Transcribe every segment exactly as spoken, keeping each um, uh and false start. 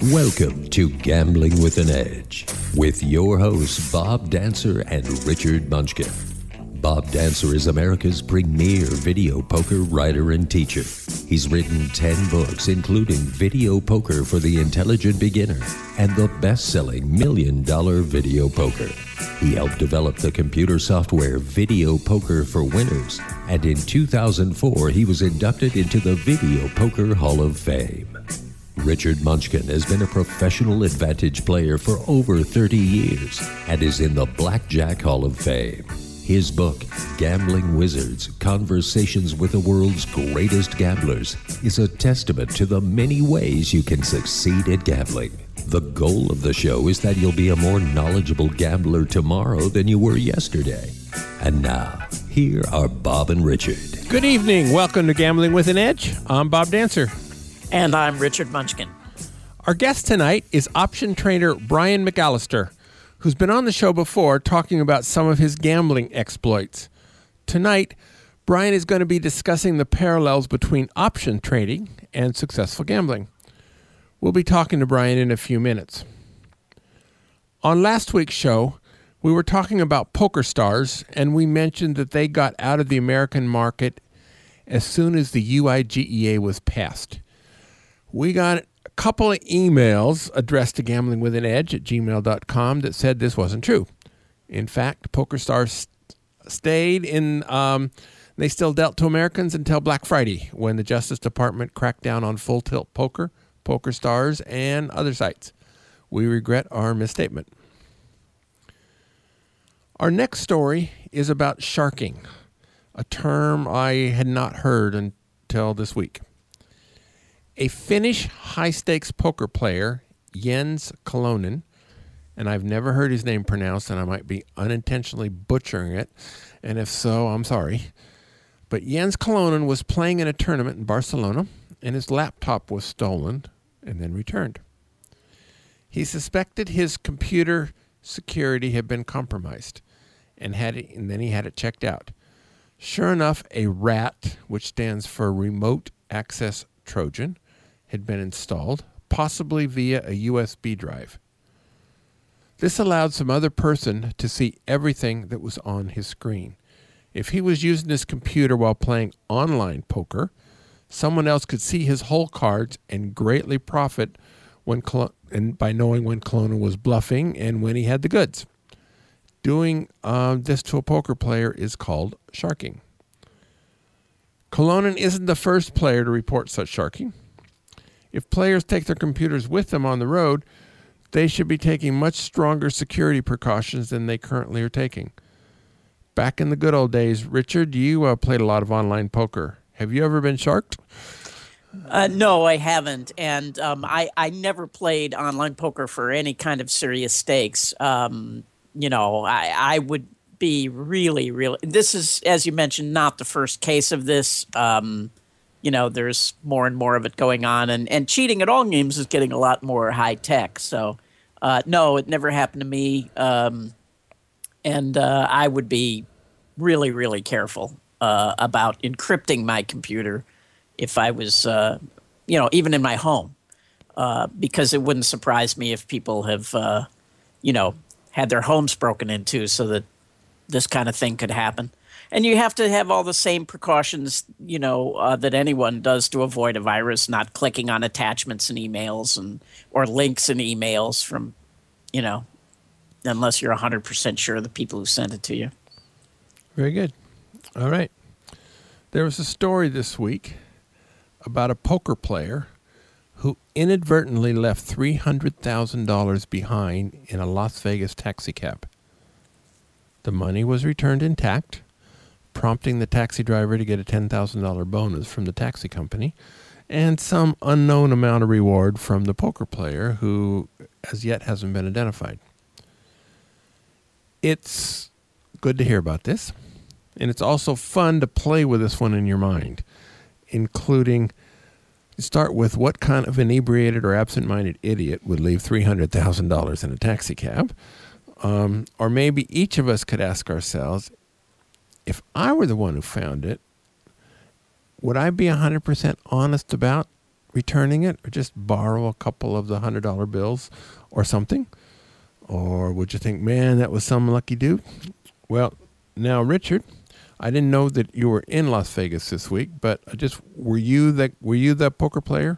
Welcome to Gambling with an Edge with your hosts Bob Dancer and Richard Munchkin. Bob Dancer is America's premier video poker writer and teacher. He's written ten books, including Video Poker for the Intelligent Beginner and the best-selling Million Dollar Video Poker. He helped develop the computer software Video Poker for Winners, and in two thousand four, he was inducted into the Video Poker Hall of Fame. Richard Munchkin has been a professional advantage player for over thirty years and is in the Blackjack Hall of Fame. His book, Gambling Wizards, Conversations with the World's Greatest Gamblers, is a testament to the many ways you can succeed at gambling. The goal of the show is that you'll be a more knowledgeable gambler tomorrow than you were yesterday. And now, here are Bob and Richard. Good evening. Welcome to Gambling with an Edge. I'm Bob Dancer. And I'm Richard Munchkin. Our guest tonight is option trader Brian McAllister, who's been on the show before talking about some of his gambling exploits. Tonight, Brian is going to be discussing the parallels between option trading and successful gambling. We'll be talking to Brian in a few minutes. On last week's show, we were talking about PokerStars, and we mentioned that they got out of the American market as soon as the U I G E A was passed. We got a couple of emails addressed to gambling with an edge at gmail dot com that said this wasn't true. In fact, PokerStars st- stayed in, um, they still dealt to Americans until Black Friday, when the Justice Department cracked down on Full Tilt Poker, PokerStars, and other sites. We regret our misstatement. Our next story is about sharking, a term I had not heard until this week. A Finnish high-stakes poker player, Jens Kolonen, and I've never heard his name pronounced, and I might be unintentionally butchering it, and if so, I'm sorry. But Jens Kolonen was playing in a tournament in Barcelona, and his laptop was stolen and then returned. He suspected his computer security had been compromised, and had it, and then he had it checked out. Sure enough, a RAT, which stands for Remote Access Trojan, had been installed, possibly via a U S B drive. This allowed some other person to see everything that was on his screen. If he was using his computer while playing online poker, someone else could see his whole cards and greatly profit when Col- and by knowing when Kolonen was bluffing and when he had the goods. Doing uh, this to a poker player is called sharking. Kolonen isn't the first player to report such sharking. If players take their computers with them on the road, they should be taking much stronger security precautions than they currently are taking. Back in the good old days, Richard, you uh, played a lot of online poker. Have you ever been sharked? Uh, no, I haven't. And um, I, I never played online poker for any kind of serious stakes. Um, you know, I, I would be really, really... This is, as you mentioned, not the first case of this. Um, you know, there's more and more of it going on. And, and cheating at all games is getting a lot more high-tech. So, uh, no, it never happened to me. Um, and uh, I would be really, really careful uh, about encrypting my computer if I was, uh, you know, even in my home. Uh, because it wouldn't surprise me if people have, uh, you know, had their homes broken into so that this kind of thing could happen. And you have to have all the same precautions, you know, uh, that anyone does to avoid a virus, not clicking on attachments in emails and or links in emails from, you know, unless you're one hundred percent sure of the people who sent it to you. Very good. All right. There was a story this week about a poker player who inadvertently left three hundred thousand dollars behind in a Las Vegas taxi cab. The money was returned intact, prompting the taxi driver to get a ten thousand dollars bonus from the taxi company and some unknown amount of reward from the poker player who as yet hasn't been identified. It's good to hear about this, and it's also fun to play with this one in your mind, including start with what kind of inebriated or absent-minded idiot would leave three hundred thousand dollars in a taxi cab. Um, or maybe each of us could ask ourselves, if I were the one who found it, would I be one hundred percent honest about returning it, or just borrow a couple of the one hundred dollar bills or something? Or would you think, man, that was some lucky dude? Well, now, Richard, I didn't know that you were in Las Vegas this week, but I just were you that were you the poker player?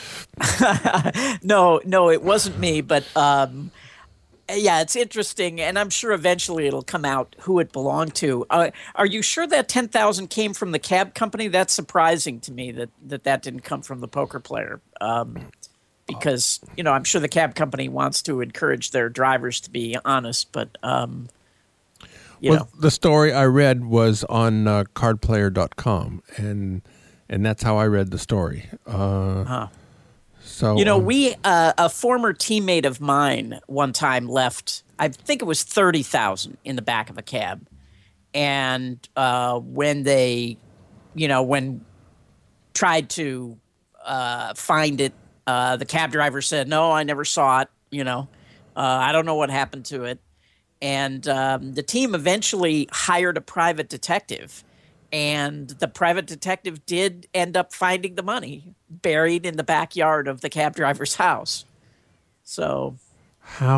no, no, it wasn't me, but um, yeah, it's interesting, and I'm sure eventually it'll come out who it belonged to. Uh, are you sure that ten thousand came from the cab company? That's surprising to me that that, that didn't come from the poker player. Um, because, you know, I'm sure the cab company wants to encourage their drivers to be honest, but um, you well, know. The story I read was on uh, card player dot com, and and that's how I read the story. Uh, huh. So you know, um, we uh, a former teammate of mine one time left. I think it was thirty thousand in the back of a cab, and uh, when they, you know, when tried to uh, find it, uh, the cab driver said, "No, I never saw it. You know, uh, I don't know what happened to it." And um, the team eventually hired a private detective. And the private detective did end up finding the money buried in the backyard of the cab driver's house. So, how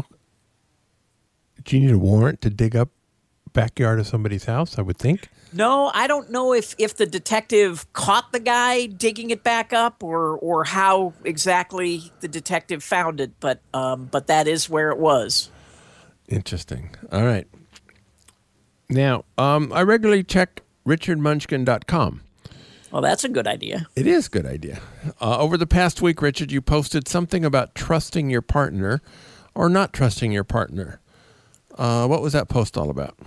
do you need a warrant to dig up backyard of somebody's house? I would think. No, I don't know if, if the detective caught the guy digging it back up, or or how exactly the detective found it, but um, but that is where it was. Interesting. All right. Now, um, I regularly check richard munchkin dot com. Well, that's a good idea. It is a good idea. Uh, over the past week, Richard, you posted something about trusting your partner or not trusting your partner. Uh, what was that post all about?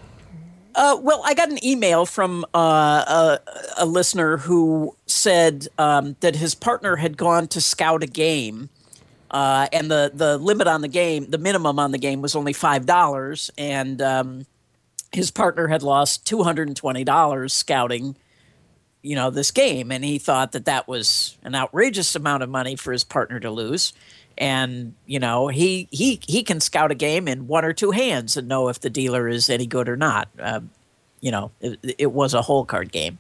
Uh, well, I got an email from uh, a, a listener who said um, that his partner had gone to scout a game, uh, and the, the limit on the game, the minimum on the game was only five dollars, and um, his partner had lost two hundred twenty dollars scouting, you know, this game. And he thought that that was an outrageous amount of money for his partner to lose. And, you know, he he he can scout a game in one or two hands and know if the dealer is any good or not. Uh, you know, it, it was a hole card game.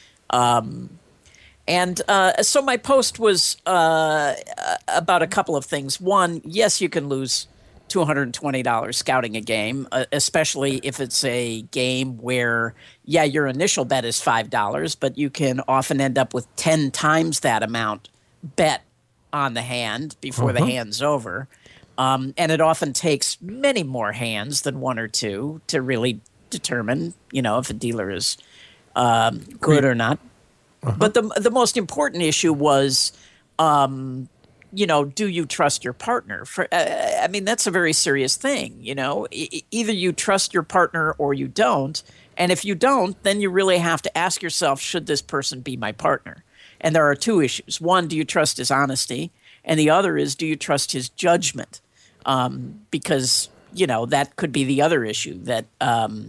Um, and uh, so my post was uh, about a couple of things. One, yes, you can lose two hundred twenty dollars scouting a game, uh, especially if it's a game where, yeah, your initial bet is five dollars, but you can often end up with ten times that amount bet on the hand before uh-huh. the hand's over. Um, and it often takes many more hands than one or two to really determine, you know, if a dealer is um, good or not. Uh-huh. But the the most important issue was, um, you know, do you trust your partner? For uh, I mean, that's a very serious thing. You know, e- either you trust your partner or you don't. And if you don't, then you really have to ask yourself, should this person be my partner? And there are two issues. One, do you trust his honesty? And the other is, do you trust his judgment? Um, because, you know, that could be the other issue that um,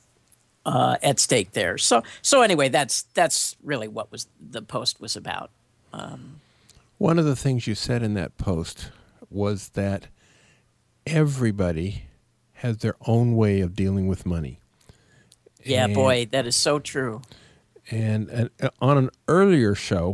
uh, at stake there. So, so anyway, that's that's really what was the post was about. Um, One of the things you said in that post was that everybody has their own way of dealing with money. Yeah, and, boy, that is so true. And, and on an earlier show,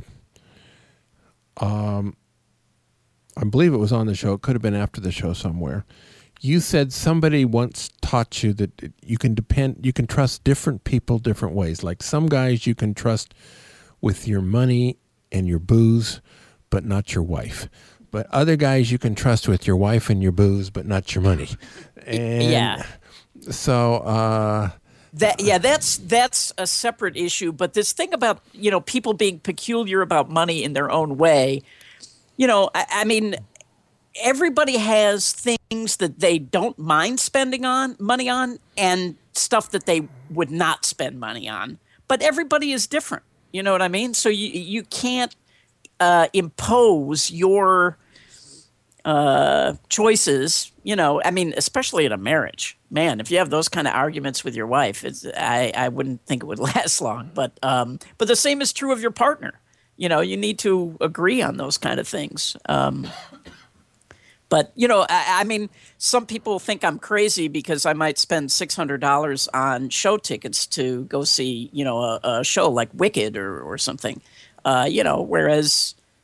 um, I believe it was on the show, it could have been after the show somewhere, you said somebody once taught you that you can depend, you can trust different people different ways. Like some guys you can trust with your money and your booze, but not your wife. But other guys you can trust with your wife and your booze, but not your money. And yeah. So, uh, That yeah, that's that's a separate issue. But this thing about, you know, people being peculiar about money in their own way, you know, I, I mean, everybody has things that they don't mind spending on money on, and stuff that they would not spend money on. But everybody is different. You know what I mean? So you you can't uh, impose your uh, choices. You know, I mean, especially in a marriage. Man, if you have those kind of arguments with your wife, it's, I, I wouldn't think it would last long. But um, but the same is true of your partner. You know, you need to agree on those kind of things. Um, but, you know, I, I mean, some people think I'm crazy because I might spend six hundred dollars on show tickets to go see, you know, a, a show like Wicked or, or something. Uh, you know, whereas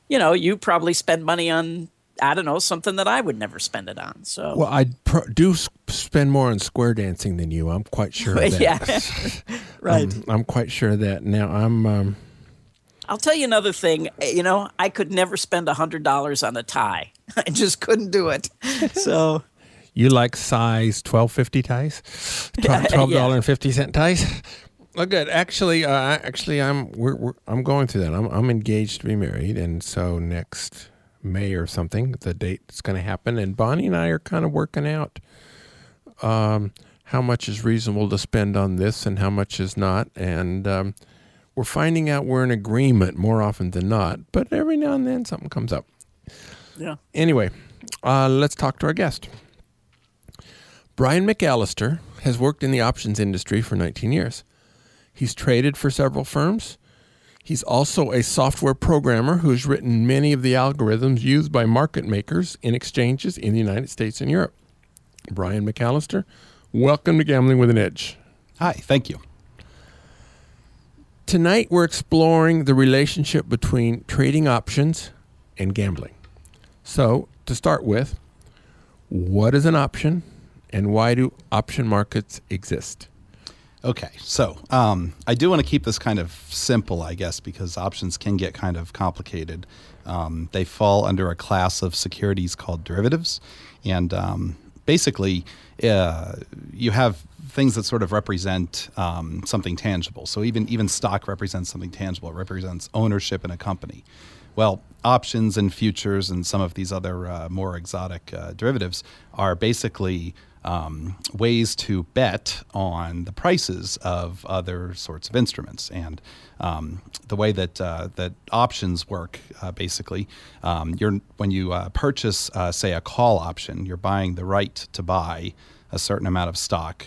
you know, you probably spend money on, I don't know, something that I would never spend it on. So, well, I pro- do s- spend more on square dancing than you. I'm quite sure of that. yeah, right. Um, I'm quite sure of that. Now, I'm. Um, I'll tell you another thing. You know, I could never spend a hundred dollars on a tie. I just couldn't do it. So. You like size twelve fifty ties, twelve dollar and fifty cent ties. Well, good. Actually, uh, actually, I'm we're, we're I'm going through that. I'm I'm engaged to be married, and so next May or something, the date's going to happen. And Bonnie and I are kind of working out um, how much is reasonable to spend on this and how much is not, and um, we're finding out we're in agreement more often than not. But every now and then, something comes up. Yeah. Anyway, uh, let's talk to our guest. Brian McAllister has worked in the options industry for nineteen years. He's traded for several firms. He's also a software programmer who has written many of the algorithms used by market makers in exchanges in the United States and Europe. Brian McAllister, welcome to Gambling with an Edge. Hi, thank you. Tonight we're exploring the relationship between trading options and gambling. So, to start with, what is an option? And why do option markets exist? Okay, so um, I do want to keep this kind of simple, I guess, because options can get kind of complicated. Um, they fall under a class of securities called derivatives. And um, basically, uh, you have things that sort of represent um, something tangible. So even, even stock represents something tangible. It represents ownership in a company. Well, options and futures and some of these other uh, more exotic uh, derivatives are basically Um, ways to bet on the prices of other sorts of instruments. And um, the way that uh, that options work, uh, basically, um, you're when you uh, purchase, uh, say, a call option, you're buying the right to buy a certain amount of stock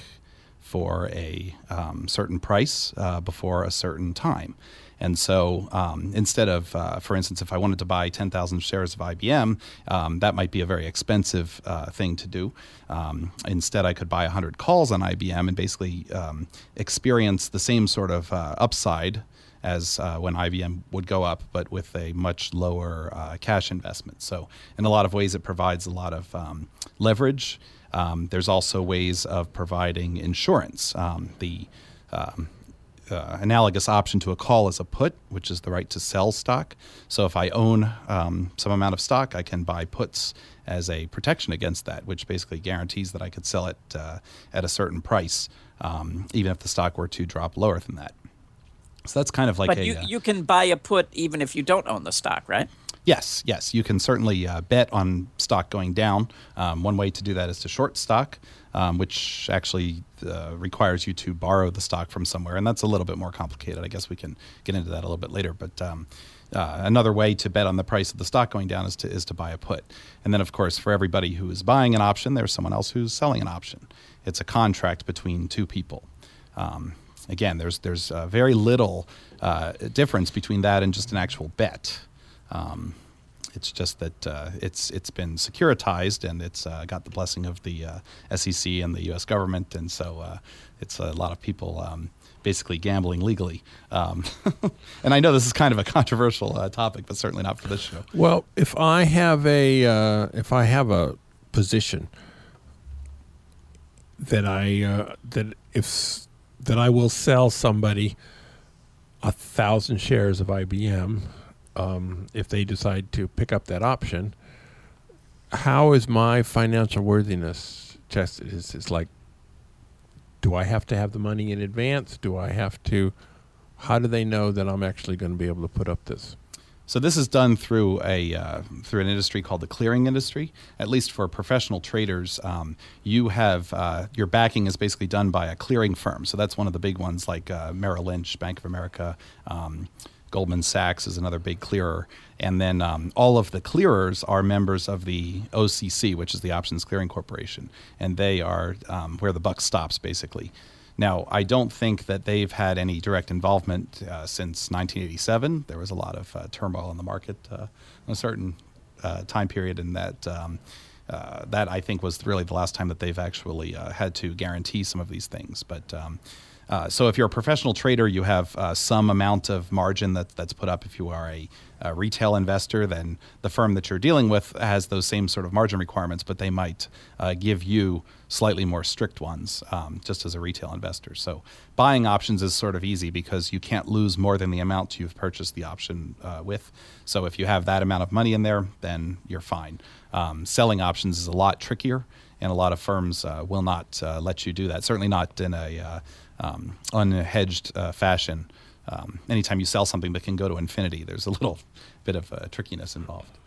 for a um, certain price uh, before a certain time. And so um, instead of, uh, for instance, if I wanted to buy ten thousand shares of I B M, um, that might be a very expensive uh, thing to do. Um, instead, I could buy one hundred calls on I B M and basically um, experience the same sort of uh, upside as uh, when I B M would go up, but with a much lower uh, cash investment. So in a lot of ways, it provides a lot of um, leverage. Um, there's also ways of providing insurance. Um, the um, Uh, analogous option to a call is a put, which is the right to sell stock. So if I own um, some amount of stock, I can buy puts as a protection against that, which basically guarantees that I could sell it uh, at a certain price, um, even if the stock were to drop lower than that. So that's kind of like but a... you, uh, you can buy a put even if you don't own the stock, right? Yes, yes. You can certainly uh, bet on stock going down. Um, one way to do that is to short stock, um, which actually uh, requires you to borrow the stock from somewhere. And that's a little bit more complicated. I guess we can get into that a little bit later. But um, uh, another way to bet on the price of the stock going down is to, is to buy a put. And then, of course, for everybody who is buying an option, there's someone else who's selling an option. It's a contract between two people. Um, again, there's, there's uh, very little uh, difference between that and just an actual bet. Um, it's just that uh, it's it's been securitized and it's uh, got the blessing of the uh, S E C and the U S government, and so uh, it's a lot of people um, basically gambling legally. Um, and I know this is kind of a controversial uh, topic, but certainly not for this show. Well, if I have a uh, if I have a position that I uh, that if that I will sell somebody a thousand shares of I B M. Um, if they decide to pick up that option, how is my financial worthiness tested? Is it's like, do I have to have the money in advance? Do I have to? How do they know that I'm actually going to be able to put up this? So this is done through a uh, through an industry called the clearing industry. At least for professional traders, um, you have uh, your backing is basically done by a clearing firm. So that's one of the big ones, like uh, Merrill Lynch, Bank of America. Um, Goldman Sachs is another big clearer. And then um, all of the clearers are members of the O C C, which is the Options Clearing Corporation. And they are um, where the buck stops, basically. Now, I don't think that they've had any direct involvement uh, since nineteen eighty-seven. There was a lot of uh, turmoil in the market uh, in a certain uh, time period, and that um, uh, that I think was really the last time that they've actually uh, had to guarantee some of these things. But um, Uh, so if you're a professional trader, you have uh, some amount of margin that, that's put up. If you are a, a retail investor, then the firm that you're dealing with has those same sort of margin requirements, but they might uh, give you slightly more strict ones um, just as a retail investor. So buying options is sort of easy because you can't lose more than the amount you've purchased the option uh, with. So if you have that amount of money in there, then you're fine. Um, selling options is a lot trickier, and a lot of firms uh, will not uh, let you do that, certainly not in a uh, um, unhedged uh, fashion. Um, anytime you sell something that can go to infinity, there's a little bit of uh, trickiness involved.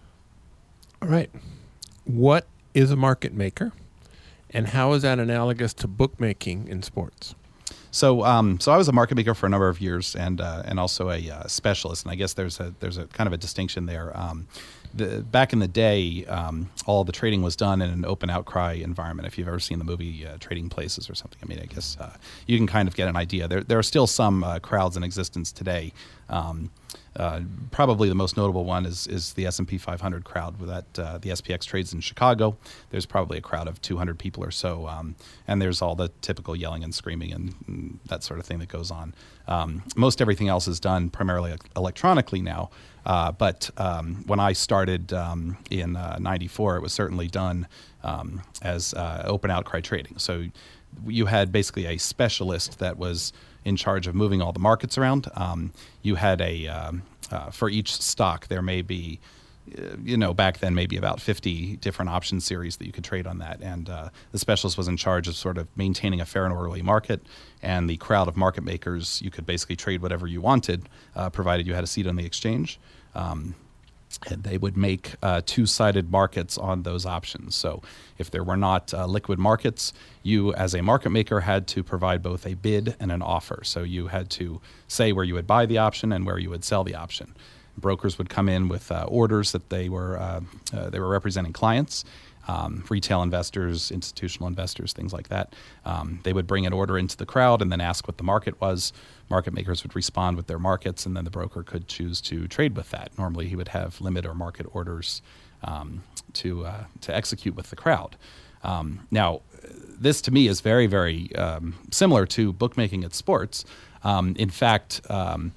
All right. What is a market maker, and how is that analogous to bookmaking in sports? So, um, so I was a market maker for a number of years, and uh, and also a uh, specialist. And I guess there's a there's a kind of a distinction there. Um, the, back in the day, um, all the trading was done in an open outcry environment. If you've ever seen the movie uh, Trading Places or something, I mean, I guess uh, you can kind of get an idea. There there are still some uh, crowds in existence today. Um, Uh, probably the most notable one is is the S and P five hundred crowd. With that, uh, the S P X trades in Chicago. There's probably a crowd of two hundred people or so, um, and there's all the typical yelling and screaming and, and that sort of thing that goes on. Um, most everything else is done primarily electronically now, uh, but um, when I started um, in ninety-four, it was certainly done um, as uh, open outcry trading. So you had basically a specialist that was in charge of moving all the markets around. Um, you had a, um, uh, for each stock, there may be, uh, you know, back then maybe about fifty different option series that you could trade on that. And uh, the specialist was in charge of sort of maintaining a fair and orderly market. And the crowd of market makers, you could basically trade whatever you wanted, uh, provided you had a seat on the exchange. Um, And they would make uh, two-sided markets on those options. So if there were not uh, liquid markets, you as a market maker had to provide both a bid and an offer. So you had to say where you would buy the option and where you would sell the option. Brokers would come in with uh, orders that they were uh, uh, they were representing clients. Um, retail investors, institutional investors, things like that. Um, they would bring an order into the crowd and then ask what the market was. Market makers would respond with their markets, and then the broker could choose to trade with that. Normally, he would have limit or market orders um, to uh, to execute with the crowd. Um, now, this to me is very, very um, similar to bookmaking at sports. Um, in fact, um,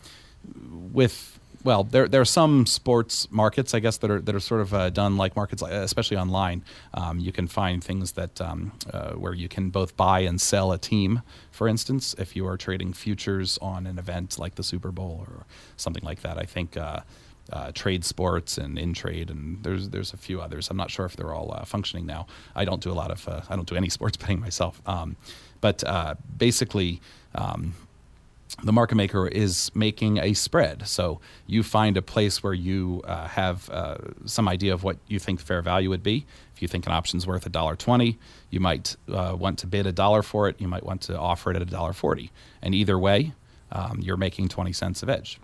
with Well, there there are some sports markets, I guess, that are that are sort of uh, done like markets, especially online. Um, you can find things that um, uh, where you can both buy and sell a team. For instance, if you are trading futures on an event like the Super Bowl or something like that, I think uh, uh, Trade Sports and InTrade, and there's there's a few others. I'm not sure if they're all uh, functioning now. I don't do a lot of uh, I don't do any sports betting myself, um, but uh, basically. Um, The market maker is making a spread. So you find a place where you uh, have uh, some idea of what you think fair value would be. If you think an option's worth one dollar twenty, you might uh, want to bid a dollar for it. You might want to offer it at one dollar forty. And either way, um, you're making twenty cents of edge.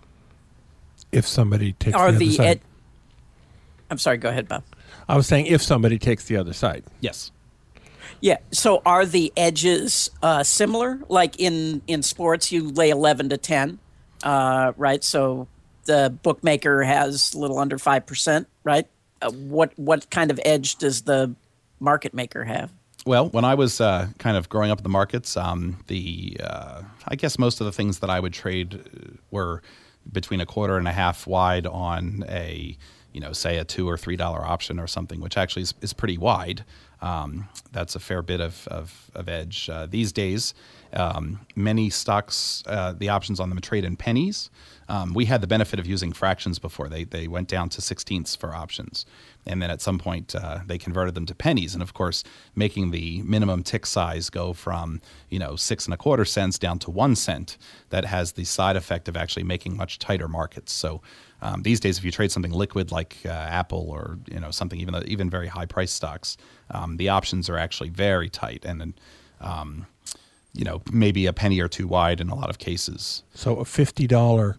If somebody takes Are the other the side. ed- I'm sorry, go ahead, Bob. I was saying if somebody takes the other side. Yes. Yeah. So are the edges uh, similar? Like in, in sports, you lay eleven to ten, uh, right? So the bookmaker has a little under five percent, right? Uh, what what kind of edge does the market maker have? Well, when I was uh, kind of growing up in the markets, um, the uh, I guess most of the things that I would trade were between a quarter and a half wide on a, you know, say a two or three dollar option or something, which actually is, is pretty wide. Um, that's a fair bit of, of, of edge. Uh, these days, um, many stocks, uh, the options on them trade in pennies. Um, we had the benefit of using fractions before. They they went down to sixteenths for options. And then at some point, uh, they converted them to pennies. And of course, making the minimum tick size go from, you know, six and a quarter cents down to one cent, that has the side effect of actually making much tighter markets. So um, these days, if you trade something liquid like uh, Apple or, you know, something even even very high price stocks, um, the options are actually very tight. And then, um, you know, maybe a penny or two wide in a lot of cases. So a fifty dollar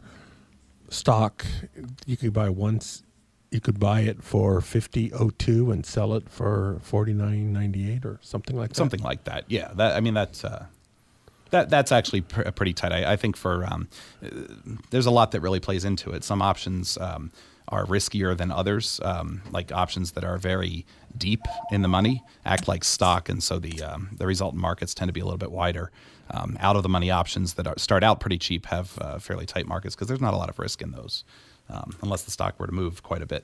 stock, you could buy once. You could buy it for fifty oh two and sell it for forty-nine ninety-eight or something like that. Something like that. Yeah. That I mean that's uh, that that's actually pr- pretty tight. I, I think for um, uh, there's a lot that really plays into it. Some options um, are riskier than others, um, like options that are very deep in the money, act like stock, and so the um, the resultant markets tend to be a little bit wider. Um, out of the money options that are, start out pretty cheap have uh, fairly tight markets because there's not a lot of risk in those, um, unless the stock were to move quite a bit.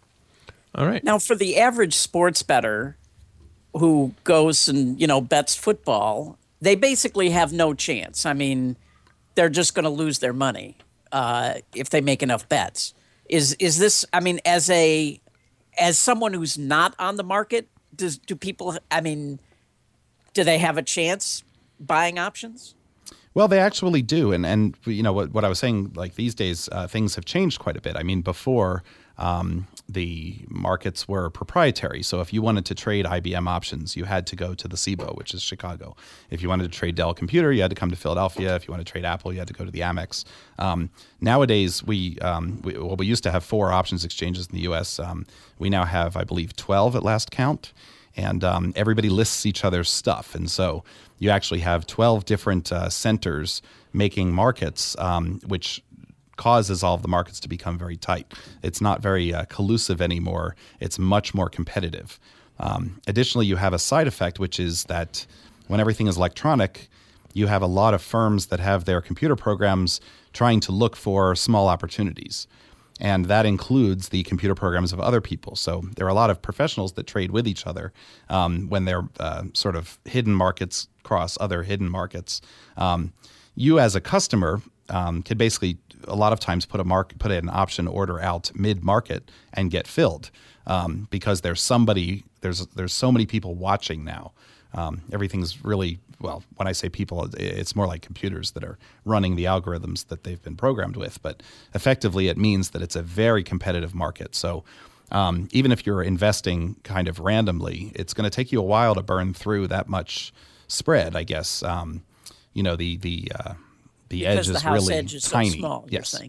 All right. Now, for the average sports bettor who goes and, you know, bets football, they basically have no chance. I mean, they're just going to lose their money uh, if they make enough bets. Is is this? I mean, as a as someone who's not on the market, does do people? I mean, do they have a chance buying options? Well, they actually do, and and you know what what I was saying. Like these days, uh, things have changed quite a bit. I mean, before um, the markets were proprietary, so if you wanted to trade I B M options, you had to go to the C B O, which is Chicago. If you wanted to trade Dell Computer, you had to come to Philadelphia. If you wanted to trade Apple, you had to go to the Amex. Um, nowadays, we, um, we well, we used to have four options exchanges in the U S. Um, we now have, I believe, twelve at last count. And um, everybody lists each other's stuff. And so you actually have twelve different uh, centers making markets, um, which causes all of the markets to become very tight. It's not very uh, collusive anymore. It's much more competitive. Um, additionally, you have a side effect, which is that when everything is electronic, you have a lot of firms that have their computer programs trying to look for small opportunities. And that includes the computer programs of other people. So there are a lot of professionals that trade with each other um, when they're uh, sort of hidden markets cross other hidden markets. Um, you as a customer um, can basically a lot of times put a mark, put an option order out mid-market and get filled um, because there's somebody, there's there's so many people watching now. Um, everything's really, well, when I say people, it's more like computers that are running the algorithms that they've been programmed with. But effectively, it means that it's a very competitive market. So um, even if you're investing kind of randomly, it's going to take you a while to burn through that much spread, I guess. Um, you know, the the uh, the because edge the is house really edge is tiny. So small, yes. You're saying.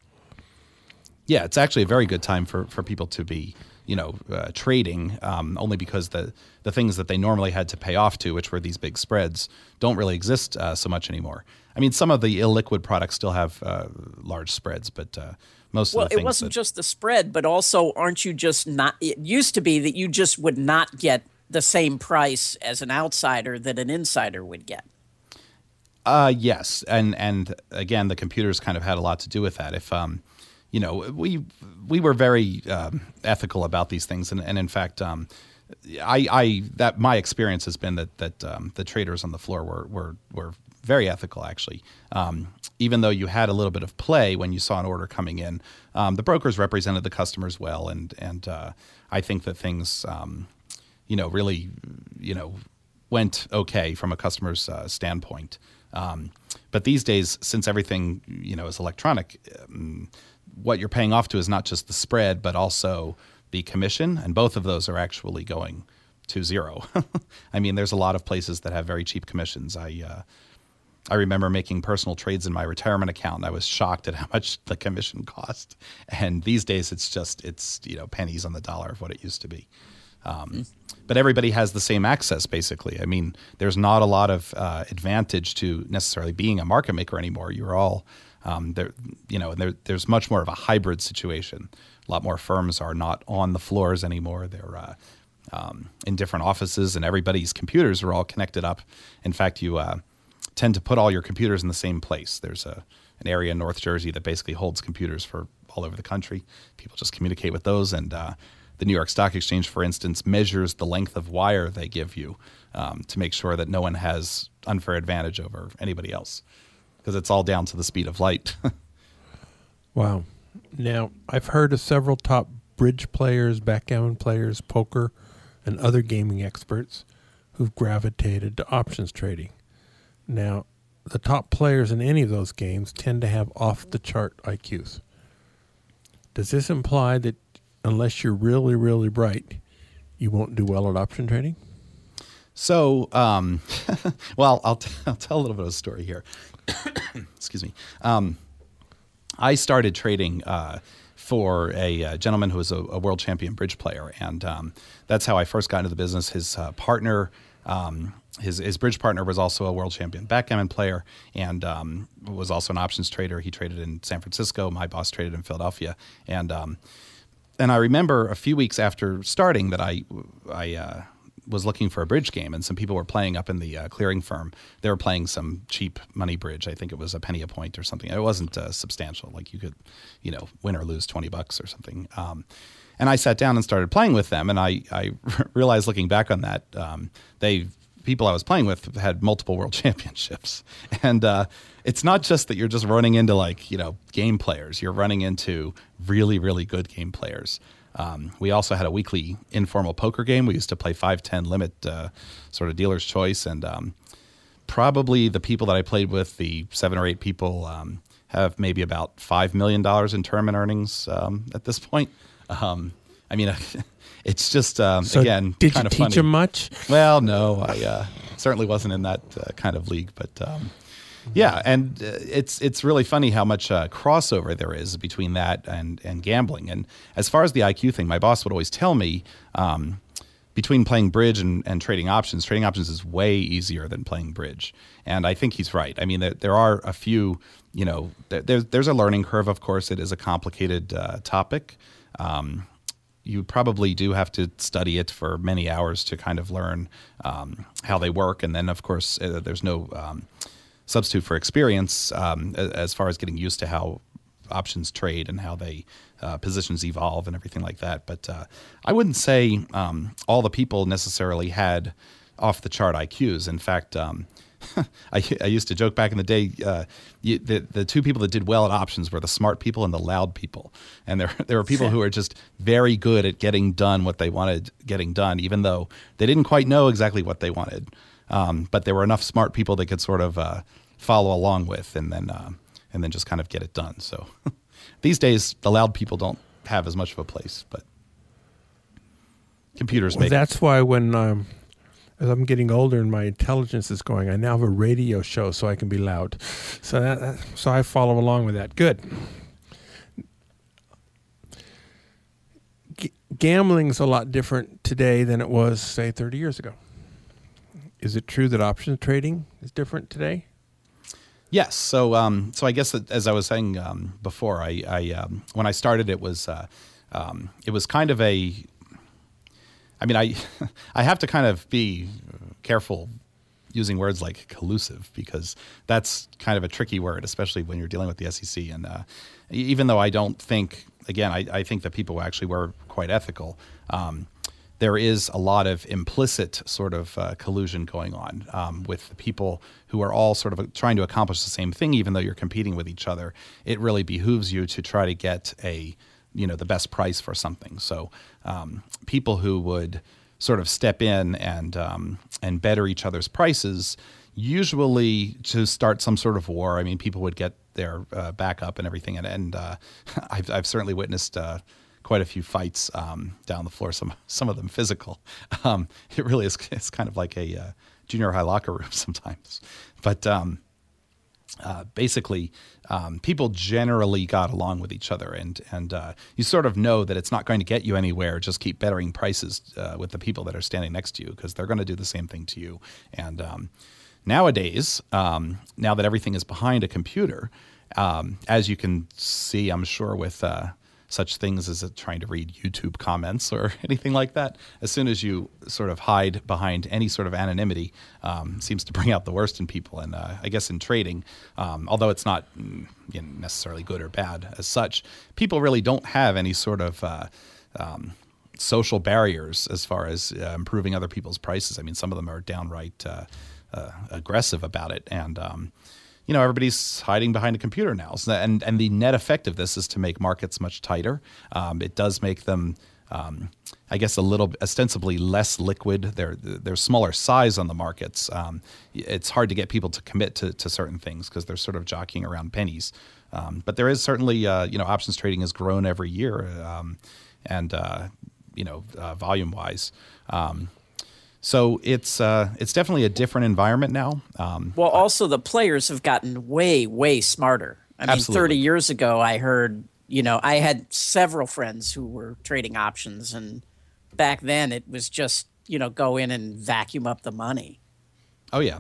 Yeah, it's actually a very good time for, for people to be, you know, uh, trading, um, only because the, the things that they normally had to pay off to, which were these big spreads, don't really exist uh, so much anymore. I mean, some of the illiquid products still have uh, large spreads, but uh, most well, of the things it wasn't that, just the spread, but also aren't you just not? It used to be that you just would not get the same price as an outsider that an insider would get. Uh, yes, and and again, the computers kind of had a lot to do with that. If um, you know, we we were very um, ethical about these things, and, and in fact, um, I, I that my experience has been that that um, the traders on the floor were were were very ethical, actually. Um, even though you had a little bit of play when you saw an order coming in, um, the brokers represented the customers well, and and uh, I think that things, um, you know, really, you know, went okay from a customer's uh, standpoint. Um, but these days, since everything, you know, is electronic, um, what you're paying off to is not just the spread, but also the commission. And both of those are actually going to zero. I mean, there's a lot of places that have very cheap commissions. I, uh, I remember making personal trades in my retirement account, and I was shocked at how much the commission cost. And these days, it's just, it's, you know, pennies on the dollar of what it used to be. Um, mm. But everybody has the same access, basically. I mean, there's not a lot of uh, advantage to necessarily being a market maker anymore. You're all, um, there, you know, there, there's much more of a hybrid situation. A lot more firms are not on the floors anymore. They're uh, um, in different offices, and everybody's computers are all connected up. In fact, you uh, tend to put all your computers in the same place. There's a an area in North Jersey that basically holds computers for all over the country. People just communicate with those, and uh, the New York Stock Exchange, for instance, measures the length of wire they give you um, to make sure that no one has unfair advantage over anybody else, because it's all down to the speed of light. Wow. Now, I've heard of several top bridge players, backgammon players, poker, and other gaming experts who've gravitated to options trading. Now, the top players in any of those games tend to have off-the-chart I Qs. Does this imply that unless you're really, really bright, you won't do well at option trading? So, um, well, I'll, t- I'll tell a little bit of a story here. Excuse me. Um, I started trading uh, for a, a gentleman who was a, a world champion bridge player, and um, that's how I first got into the business. His uh, partner um, his his bridge partner was also a world champion backgammon player and um, was also an options trader. He traded in San Francisco. My boss traded in Philadelphia, and um, and I remember a few weeks after starting that I I. Uh, was looking for a bridge game, and some people were playing up in the uh, clearing firm. They were playing some cheap money bridge. I think it was a penny a point or something. It wasn't uh, substantial. Like you could, you know, win or lose twenty bucks or something. Um, and I sat down and started playing with them, and I, I realized looking back on that, um, they people I was playing with had multiple world championships. And uh, it's not just that you're just running into like, you know, game players. You're running into really, really good game players. Um, we also had a weekly informal poker game. We used to play five ten limit, uh, sort of dealer's choice. And um, probably the people that I played with, the seven or eight people, um, have maybe about five million dollars in tournament earnings um, at this point. Um, I mean, it's just, um, so again, did kind you of teach funny. them much? Well, no, I uh, certainly wasn't in that uh, kind of league. But um, yeah, and uh, it's it's really funny how much uh, crossover there is between that and, and gambling. And as far as the I Q thing, my boss would always tell me um, between playing bridge and, and trading options, trading options is way easier than playing bridge. And I think he's right. I mean, there, there are a few, you know, there's, there's a learning curve, of course. It is a complicated uh, topic. Um, you probably do have to study it for many hours to kind of learn um, how they work. And then, of course, uh, there's no um, substitute for experience um, as far as getting used to how options trade and how they uh, positions evolve and everything like that. But uh, I wouldn't say um, all the people necessarily had off the chart I Qs. In fact, um, I, I used to joke back in the day, uh, you, the the two people that did well at options were the smart people and the loud people. And there there were people who were just very good at getting done what they wanted getting done, even though they didn't quite know exactly what they wanted. Um, but there were enough smart people that could sort of uh, follow along with, and then uh, and then just kind of get it done. So these days, the loud people don't have as much of a place, but computers Well, make. that's why when um, as I'm getting older and my intelligence is going, I now have a radio show so I can be loud. So that, that so I follow along with that. Good. G- gambling's a lot different today than it was, say, thirty years ago. Is it true that options trading is different today? Yes. So, um, so I guess that, as I was saying um, before, I, I um, when I started, it was uh, um, it was kind of a. I mean, I I have to kind of be careful using words like collusive, because that's kind of a tricky word, especially when you're dealing with the S E C. And uh, even though I don't think, again, I, I think that people actually were quite ethical. Um, there is a lot of implicit sort of uh, collusion going on um, with the people who are all sort of trying to accomplish the same thing, even though you're competing with each other. It really behooves you to try to get a, you know, the best price for something. So um, people who would sort of step in and um, and better each other's prices, usually to start some sort of war. I mean, people would get their uh, back up and everything. And, and uh, I've, I've certainly witnessed uh, quite a few fights um, down the floor, some some of them physical. Um, it really is it's kind of like a uh, junior high locker room sometimes. But um, uh, basically, um, people generally got along with each other. And, and uh, you sort of know that it's not going to get you anywhere. Just keep bettering prices uh, with the people that are standing next to you, because they're going to do the same thing to you. And um, nowadays, um, now that everything is behind a computer, um, as you can see, I'm sure, with uh, such things as uh, trying to read YouTube comments or anything like that, as soon as you sort of hide behind any sort of anonymity, um, seems to bring out the worst in people. And uh, I guess in trading, um, although it's not mm, you know, necessarily good or bad as such, people really don't have any sort of uh, um, social barriers as far as uh, improving other people's prices. I mean, some of them are downright uh, uh, aggressive about it. And um, you know, everybody's hiding behind a computer now. So, and, and the net effect of this is to make markets much tighter. Um, it does make them, um, I guess, a little ostensibly less liquid. They're, they're smaller size on the markets. Um, it's hard to get people to commit to, to certain things because they're sort of jockeying around pennies. Um, but there is certainly, uh, you know, options trading has grown every year um, and, uh, you know, uh, volume-wise. Um So it's uh, it's definitely a different environment now. Um, well, also the players have gotten way, way smarter. I mean, Absolutely. thirty years ago, I heard, you know, I had several friends who were trading options, and back then it was just, you know, go in and vacuum up the money. Oh yeah,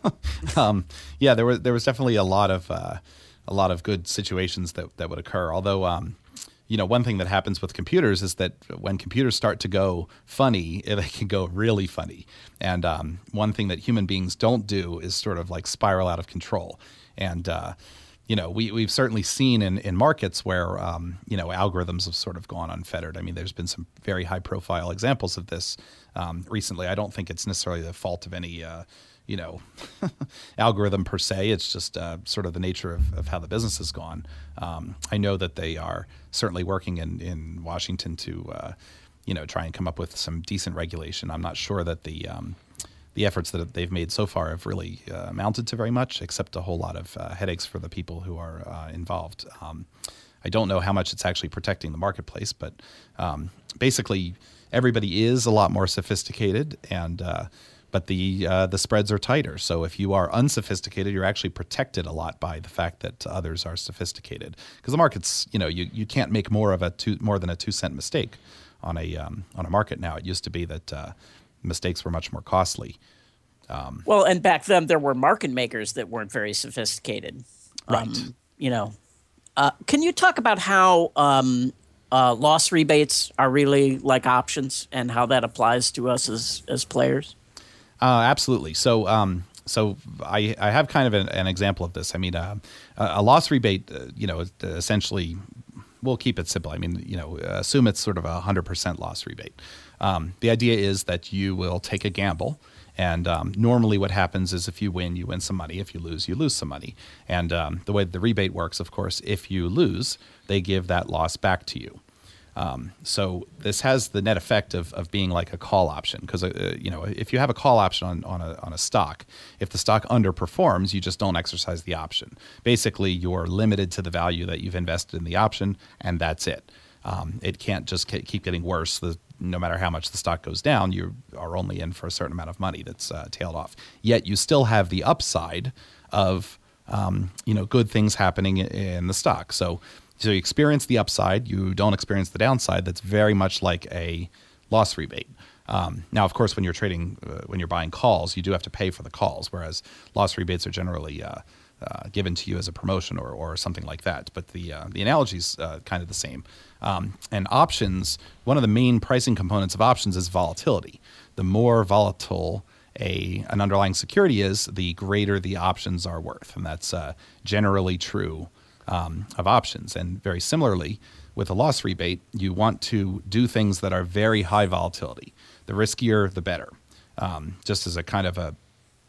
um, yeah. There was there was definitely a lot of uh, a lot of good situations that that would occur. Although, um, you know, one thing that happens with computers is that when computers start to go funny, they can go really funny. And um, one thing that human beings don't do is sort of like spiral out of control. And uh, you know, we we've certainly seen in in markets where um, you know, algorithms have sort of gone unfettered. I mean, there's been some very high profile examples of this um, recently. I don't think it's necessarily the fault of any uh, you know, algorithm per se. It's just uh, sort of the nature of, of how the business has gone. Um, I know that they are certainly working in, in Washington to, uh, you know, try and come up with some decent regulation. I'm not sure that the um, the efforts that they've made so far have really uh, amounted to very much, except a whole lot of uh, headaches for the people who are uh, involved. Um, I don't know how much it's actually protecting the marketplace, but um, basically everybody is a lot more sophisticated, and uh, but the uh, the spreads are tighter. So if you are unsophisticated, you're actually protected a lot by the fact that others are sophisticated. Because the market's, you know, you, you can't make more of a two more than a two cent mistake on a um, on a market now. It used to be that uh, mistakes were much more costly. Um, well, and back then there were market makers that weren't very sophisticated. Right. Um, you know, uh, can you talk about how um, uh, loss rebates are really like options and how that applies to us as as players? Uh, absolutely. So, um, so I, I have kind of an, an example of this. I mean, uh, a loss rebate, uh, you know, essentially, we'll keep it simple. I mean, you know, assume it's sort of a hundred percent loss rebate. Um, the idea is that you will take a gamble, and um, normally what happens is if you win, you win some money. If you lose, you lose some money. And um, the way the rebate works, of course, if you lose, they give that loss back to you. Um, so this has the net effect of, of being like a call option, because uh, you know, if you have a call option on, on a on a stock, if the stock underperforms, you just don't exercise the option. Basically, you're limited to the value that you've invested in the option, and that's it. Um, it can't just keep getting worse. The, no matter how much the stock goes down, you are only in for a certain amount of money that's uh, tailed off. Yet you still have the upside of um, you know, good things happening in the stock. So. So you experience the upside, you don't experience the downside. That's very much like a loss rebate. Um, now, of course, when you're trading, uh, when you're buying calls, you do have to pay for the calls, whereas loss rebates are generally uh, uh, given to you as a promotion or, or something like that. But the uh, the analogy is uh, kind of the same. Um, and options, one of the main pricing components of options is volatility. The more volatile a an underlying security is, the greater the options are worth, and that's uh, generally true Um, of options. And very similarly, with a loss rebate, you want to do things that are very high volatility. The riskier, the better. Um, just as a kind of a,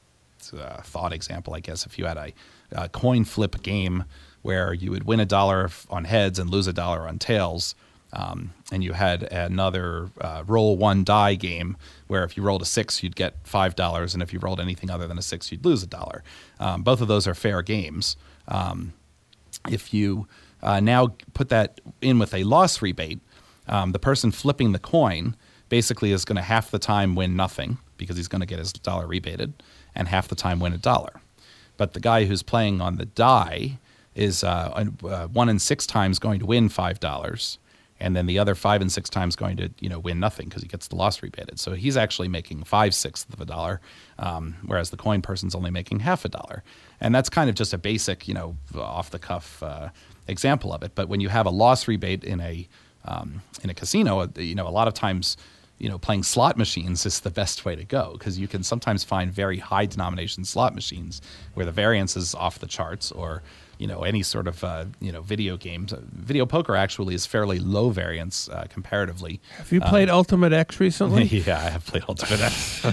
a thought example, I guess, if you had a, a coin flip game where you would win a dollar on heads and lose a dollar on tails, um, and you had another uh, roll one die game where if you rolled a six, you'd get five dollars, and if you rolled anything other than a six, you'd lose a dollar. Um, both of those are fair games. Um, If you uh, now put that in with a loss rebate, um, the person flipping the coin basically is going to half the time win nothing because he's going to get his dollar rebated, and half the time win a dollar. But the guy who's playing on the die is uh, uh, one in six times going to win five dollars, and then the other five and six times going to, you know, win nothing because he gets the loss rebated. So he's actually making five sixths of a dollar, um, whereas the coin person's only making half a dollar. And that's kind of just a basic, you know, off the cuff uh, example of it. But when you have a loss rebate in a um, in a casino, you know, a lot of times, you know, playing slot machines is the best way to go, because you can sometimes find very high denomination slot machines where the variance is off the charts, or you know, any sort of, uh, you know, video games. Video poker actually is fairly low variance uh, comparatively. Have you played um, Ultimate X recently? Yeah, I have played Ultimate X.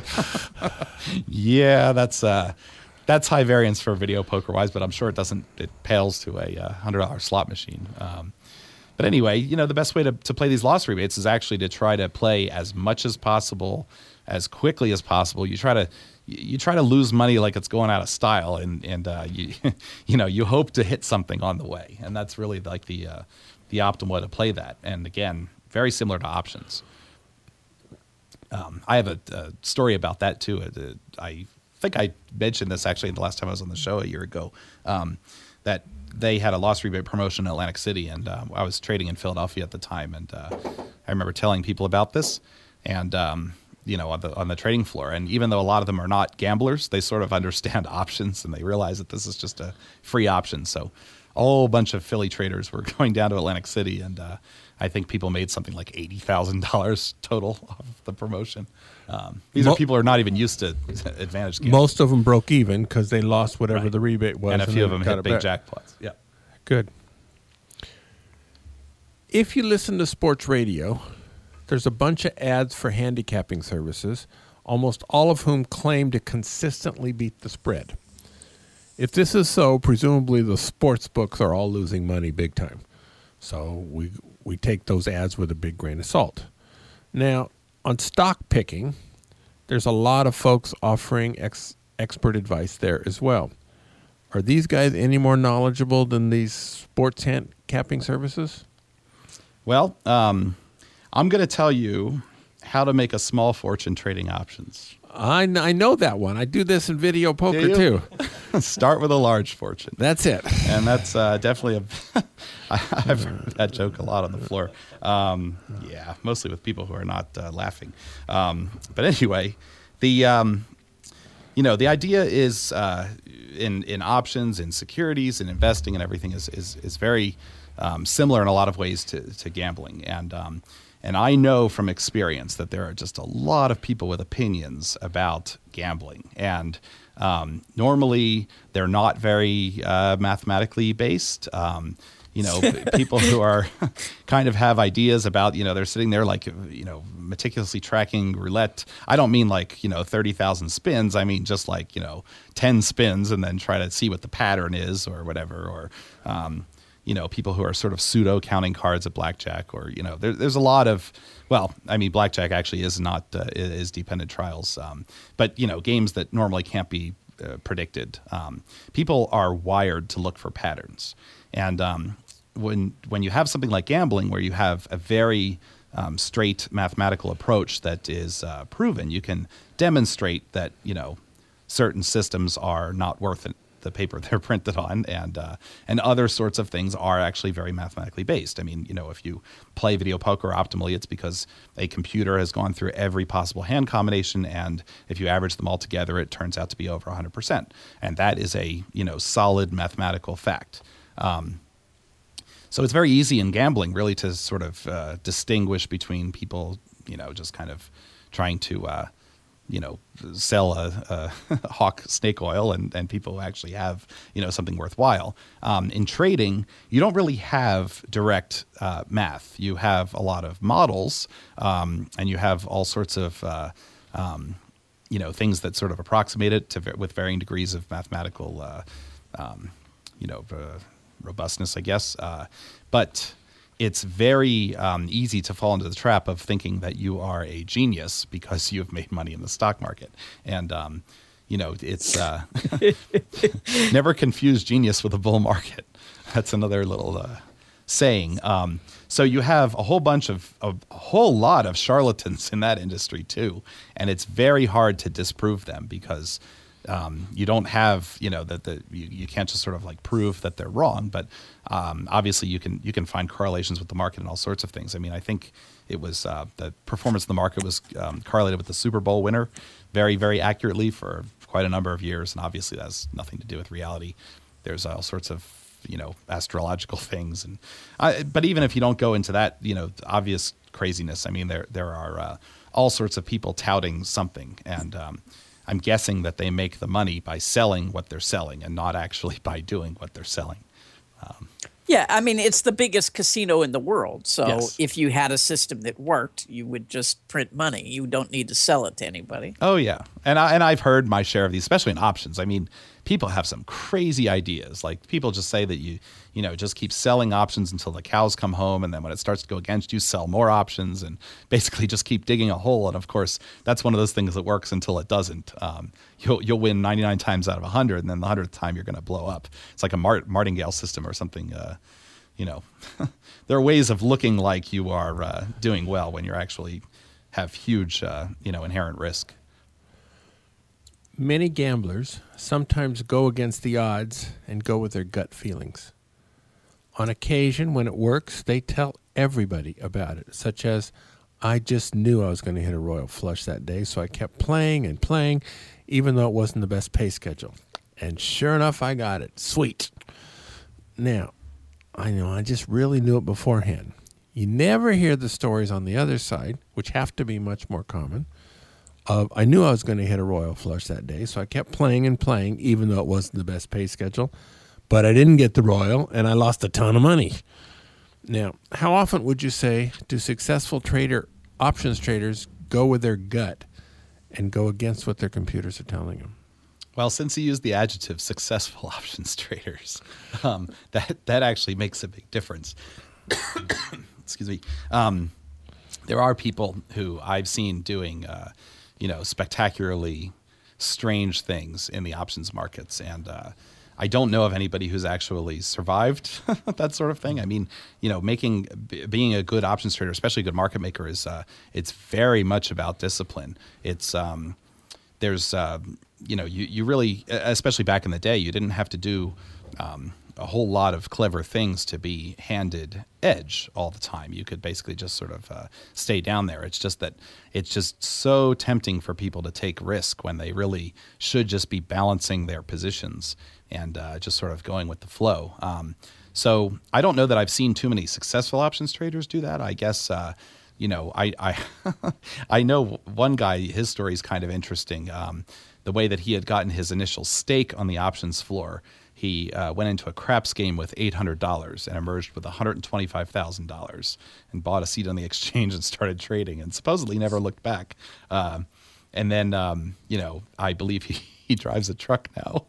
Yeah, that's uh, that's high variance for video poker wise, but I'm sure it doesn't, it pales to a uh, one hundred dollar slot machine. Um, but anyway, you know, the best way to, to play these loss rebates is actually to try to play as much as possible, as quickly as possible. You try to you try to lose money like it's going out of style, and and uh, you you know, you hope to hit something on the way, and that's really like the uh, the optimal way to play that. And again, very similar to options. Um, I have a, a story about that too. Uh, I think I mentioned this actually the last time I was on the show a year ago. Um, that they had a loss rebate promotion in Atlantic City, and uh, I was trading in Philadelphia at the time, and uh, I remember telling people about this, and um, you know, on the on the trading floor. And even though a lot of them are not gamblers, they sort of understand options and they realize that this is just a free option. So a whole bunch of Philly traders were going down to Atlantic City, and uh, I think people made something like eighty thousand dollars total off the promotion. Um, these Mo- are people who are not even used to advantage gambling. Most of them broke even because they lost whatever Right. the rebate was. and a few of then them got hit it big back. jackpots. Yeah. Good. If you listen to sports radio, there's a bunch of ads for handicapping services, almost all of whom claim to consistently beat the spread. If this is so, presumably the sports books are all losing money big time. So we we take those ads with a big grain of salt. Now, on stock picking, there's a lot of folks offering ex- expert advice there as well. Are these guys any more knowledgeable than these sports handicapping services? Well, um, I'm going to tell you how to make a small fortune trading options. I, kn- I know that one. I do this in video poker you? too. Start with a large fortune. That's it. And that's uh, definitely a. I've heard that joke a lot on the floor. Um, yeah, mostly with people who are not uh, laughing. Um, but anyway, the um, you know the idea is uh, in in options, in securities, in investing, and everything is is is very um, similar in a lot of ways to to gambling. And um, and I know from experience that there are just a lot of people with opinions about gambling. And um, normally they're not very uh, mathematically based. Um, you know, people who are kind of have ideas about, you know, they're sitting there like, you know, meticulously tracking roulette. I don't mean like, you know, thirty thousand spins. I mean, just like, you know, ten spins and then try to see what the pattern is or whatever. Or, um, you know, people who are sort of pseudo counting cards at blackjack, or, you know, there, there's a lot of, well, I mean, blackjack actually is not, uh, is dependent trials. Um, but, you know, games that normally can't be uh, predicted. Um, people are wired to look for patterns. And um, when when you have something like gambling, where you have a very um, straight mathematical approach that is uh, proven, you can demonstrate that, you know, certain systems are not worth it, the paper they're printed on, and uh, and other sorts of things are actually very mathematically based. I mean, you know, if you play video poker optimally, it's because a computer has gone through every possible hand combination, and if you average them all together, it turns out to be over one hundred percent. And that is a, you know, solid mathematical fact. Um, so it's very easy in gambling, really, to sort of uh, distinguish between people, you know, just kind of trying to, uh, you know, sell a, a hawk snake oil, and, and people who actually have, you know, something worthwhile. Um, in trading, you don't really have direct uh, math. You have a lot of models, um, and you have all sorts of, uh, um, you know, things that sort of approximate it to with varying degrees of mathematical, uh, um, you know, uh, robustness, I guess. Uh, but it's very um, easy to fall into the trap of thinking that you are a genius because you have made money in the stock market. And, um, you know, it's uh, never confuse genius with a bull market. That's another little uh, saying. Um, so you have a whole bunch of, of, a whole lot of charlatans in that industry too. And it's very hard to disprove them because Um, you don't have, you know, that the you, you can't just sort of like prove that they're wrong, but um, obviously you can you can find correlations with the market and all sorts of things. I mean, I think it was uh, the performance of the market was um, correlated with the Super Bowl winner very, very accurately for quite a number of years, and obviously that has nothing to do with reality. There's all sorts of, you know, astrological things, and I, but even if you don't go into that, you know, obvious craziness, I mean, there there are uh, all sorts of people touting something, and um, I'm guessing that they make the money by selling what they're selling and not actually by doing what they're selling. Um, yeah, I mean, it's the biggest casino in the world. So Yes. if you had a system that worked, you would just print money. You don't need to sell it to anybody. oh yeah, and I, and I've heard my share of these, especially in options. I mean, people have some crazy ideas. Like people just say that you you know just keep selling options until the cows come home, and then when it starts to go against you, sell more options, and basically just keep digging a hole. And of course, that's one of those things that works until it doesn't. Um, you'll you'll win ninety-nine times out of one hundred, and then the hundredth time you're going to blow up. It's like a Mart- martingale system or something. Uh, you know, there are ways of looking like you are uh, doing well when you're actually have huge uh, you know inherent risk. Many gamblers sometimes go against the odds and go with their gut feelings. On occasion, when it works, they tell everybody about it, such as, I just knew I was going to hit a royal flush that day, so I kept playing and playing, even though it wasn't the best pay schedule. And sure enough, I got it. Sweet. Now, I know I just really knew it beforehand. You never hear the stories on the other side, which have to be much more common, of I knew I was going to hit a royal flush that day, so I kept playing and playing, even though it wasn't the best pay schedule. But I didn't get the royal, and I lost a ton of money. Now, how often would you say do successful trader options traders go with their gut and go against what their computers are telling them? Well, since you used the adjective successful options traders, um, that, that actually makes a big difference. Excuse me. Um, there are people who I've seen doing, uh, you know, spectacularly strange things in the options markets. And uh, I don't know of anybody who's actually survived that sort of thing. I mean, you know, making b- being a good options trader, especially a good market maker, is uh, it's very much about discipline. It's um, there's uh, you know, you you really, especially back in the day, you didn't have to do um, a whole lot of clever things to be handed edge all the time. You could basically just sort of uh, stay down there. It's just that it's just so tempting for people to take risk when they really should just be balancing their positions and uh, just sort of going with the flow. Um, so I don't know that I've seen too many successful options traders do that. I guess, uh, you know, I I, I know one guy, his story is kind of interesting. Um, the way that he had gotten his initial stake on the options floor, he uh, went into a craps game with eight hundred dollars and emerged with one hundred twenty-five thousand dollars and bought a seat on the exchange and started trading and supposedly never looked back. Um, and then, um, you know, I believe he, he drives a truck now.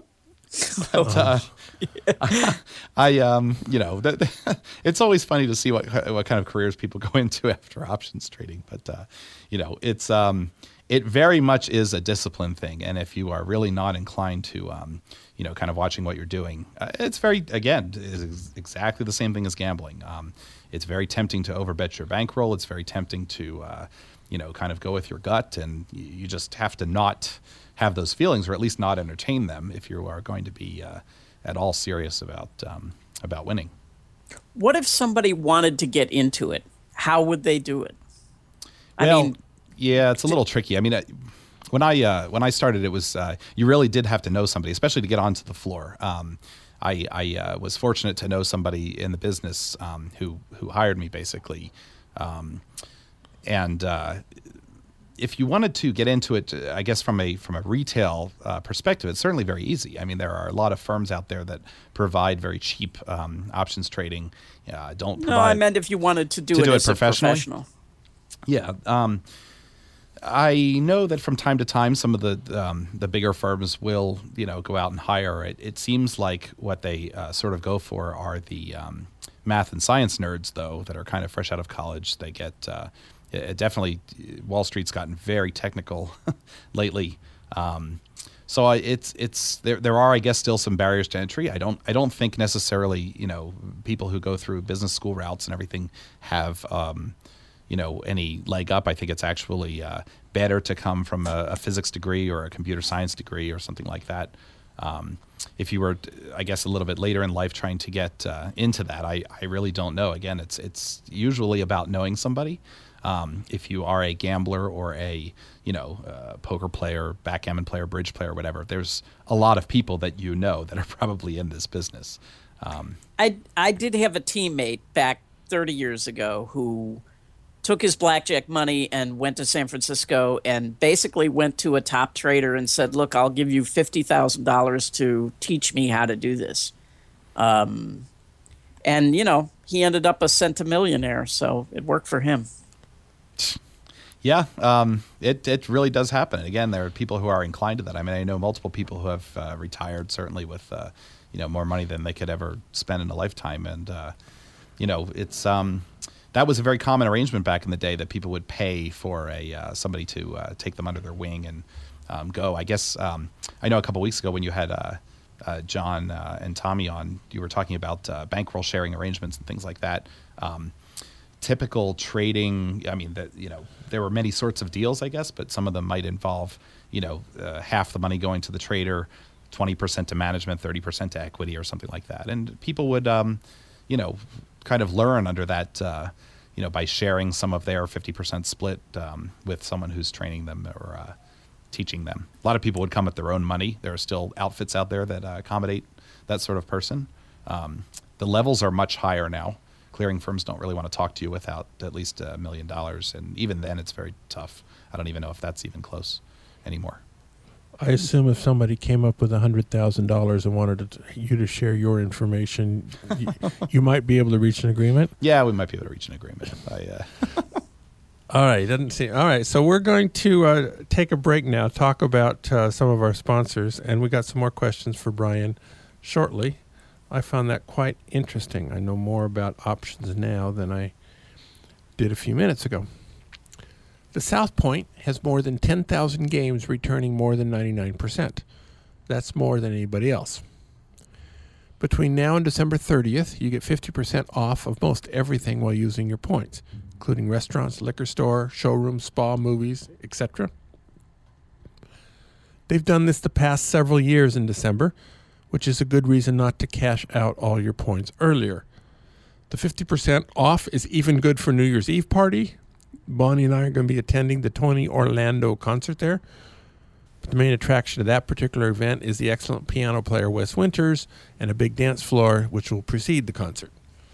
But, uh, I, I, um, you know, th- th- it's always funny to see what what kind of careers people go into after options trading. But, uh, you know, it's um, it very much is a discipline thing. And if you are really not inclined to, um, you know, kind of watching what you're doing, uh, it's very, again, it's exactly the same thing as gambling. Um, it's very tempting to overbet your bankroll. It's very tempting to, uh, you know, kind of go with your gut. And you, you just have to not have those feelings, or at least not entertain them, if you are going to be uh, at all serious about um, about winning. What if somebody wanted to get into it? How would they do it? Well, I mean, yeah, it's a little tricky. I mean, when I uh, when I started, it was uh, you really did have to know somebody, especially to get onto the floor. Um, I, I uh, was fortunate to know somebody in the business um, who who hired me, basically, um, and. Uh, If you wanted to get into it, I guess from a from a retail uh, perspective, it's certainly very easy. I mean, there are a lot of firms out there that provide very cheap um, options trading. Uh, don't provide. No, I meant if you wanted to do to it do it as a professionally? professional. Yeah, um, I know that from time to time, some of the um, the bigger firms will, you know, go out and hire. It, it seems like what they uh, sort of go for are the um, math and science nerds, though, that are kind of fresh out of college. They get. Uh, It definitely, Wall Street's gotten very technical lately, um, so I, it's it's there. There are, I guess, still some barriers to entry. I don't I don't think necessarily, you know, people who go through business school routes and everything have um, you know, any leg up. I think it's actually uh, better to come from a, a physics degree or a computer science degree or something like that. Um, if you were, I guess, a little bit later in life trying to get uh, into that, I, I really don't know. Again, it's it's usually about knowing somebody. Um, if you are a gambler or a, you know, uh, poker player, backgammon player, bridge player, whatever, there's a lot of people that you know that are probably in this business. Um, I I did have a teammate back thirty years ago who took his blackjack money and went to San Francisco and basically went to a top trader and said, "Look, I'll give you fifty thousand dollars to teach me how to do this." Um, and, you know, he ended up a centimillionaire, so it worked for him. Yeah, um, it it really does happen. And again, there are people who are inclined to that. I mean, I know multiple people who have uh, retired, certainly with uh, you know, more money than they could ever spend in a lifetime. And uh, you know, it's um, that was a very common arrangement back in the day, that people would pay for a uh, somebody to uh, take them under their wing and um, go. I guess um, I know a couple weeks ago when you had uh, uh, John uh, and Tommy on, you were talking about uh, bankroll sharing arrangements and things like that. Um, typical trading, I mean, that, you know, there were many sorts of deals, I guess, but some of them might involve, you know, uh, half the money going to the trader, twenty percent to management, thirty percent to equity or something like that. And people would, um, you know, kind of learn under that, uh, you know, by sharing some of their fifty percent split um, with someone who's training them or uh, teaching them. A lot of people would come at their own money. There are still outfits out there that uh, accommodate that sort of person. Um, the levels are much higher now. Clearing firms don't really want to talk to you without at least a million dollars, and even then it's very tough. I don't even know if that's even close anymore. I assume if somebody came up with one hundred thousand dollars and wanted to, you to share your information, you, you might be able to reach an agreement? Yeah, we might be able to reach an agreement. I, uh... All right, doesn't seem all right. So we're going to uh, take a break now, talk about uh, some of our sponsors, and we got some more questions for Brian shortly. I found that quite interesting. I know more about options now than I did a few minutes ago. The South Point has more than ten thousand games returning more than ninety-nine percent. That's more than anybody else. Between now and December thirtieth, you get fifty percent off of most everything while using your points, including restaurants, liquor store, showrooms, spa, movies, et cetera. They've done this the past several years in December, which is a good reason not to cash out all your points earlier. The fifty percent off is even good for New Year's Eve party. Bonnie and I are going to be attending the Tony Orlando concert there. But the main attraction of that particular event is the excellent piano player Wes Winters and a big dance floor which will precede the concert.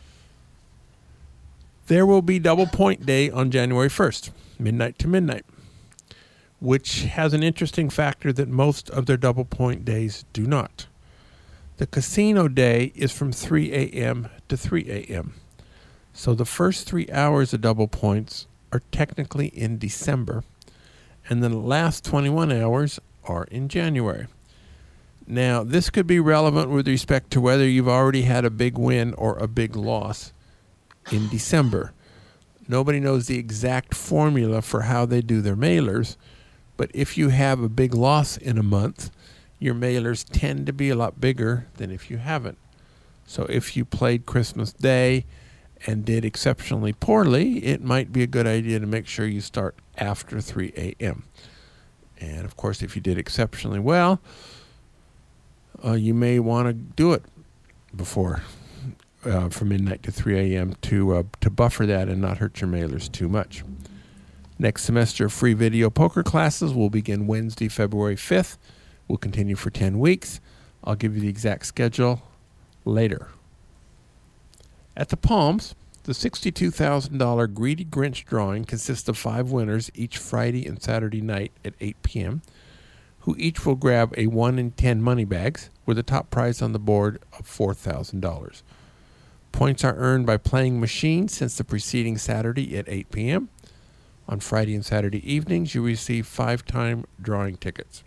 There will be Double Point Day on January first, midnight to midnight, which has an interesting factor that most of their Double Point days do not. The casino day is from three a.m. to three a.m. So the first three hours of double points are technically in December, and then the last twenty-one hours are in January. Now, this could be relevant with respect to whether you've already had a big win or a big loss in December. Nobody knows the exact formula for how they do their mailers, but if you have a big loss in a month, your mailers tend to be a lot bigger than if you haven't. So if you played Christmas Day and did exceptionally poorly, it might be a good idea to make sure you start after three a.m. And of course, if you did exceptionally well, uh, you may want to do it before uh, from midnight to three a.m. to uh, to buffer that and not hurt your mailers too much. Next semester of free video poker classes will begin Wednesday, February fifth. Will continue for ten weeks. I'll give you the exact schedule later. At the Palms, the sixty-two thousand dollars Greedy Grinch drawing consists of five winners each Friday and Saturday night at eight p.m., who each will grab a one in ten money bags with a top prize on the board of four thousand dollars. Points are earned by playing machines since the preceding Saturday at eight p.m. On Friday and Saturday evenings, you receive five-time drawing tickets.